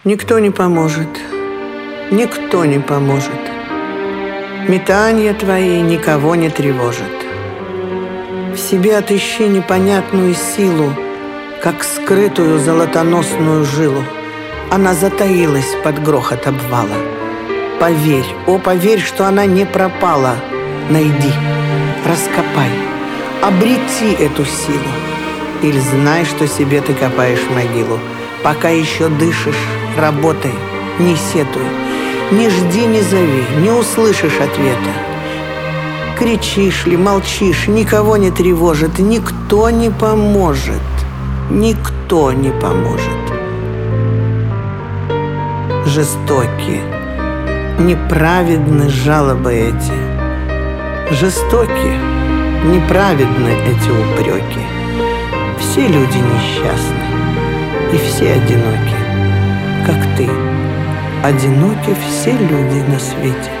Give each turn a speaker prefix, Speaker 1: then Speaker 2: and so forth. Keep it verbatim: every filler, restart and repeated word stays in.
Speaker 1: Никто не поможет, никто не поможет. Метания твои никого не тревожат. В себе отыщи непонятную силу, как скрытую золотоносную жилу. Она затаилась под грохот обвала. Поверь, о, поверь, что она не пропала. Найди, раскопай, обрети эту силу. Или знай, что себе ты копаешь могилу. Пока еще дышишь, работай, не сетуй. Не жди, не зови, не услышишь ответа. Кричишь ли, молчишь, никого не тревожит, никто не поможет, никто не поможет. Жестокие, неправедны жалобы эти. Жестокие, неправедны эти упреки. Все люди несчастны, и все одиноки, как ты. Одиноки все люди на свете.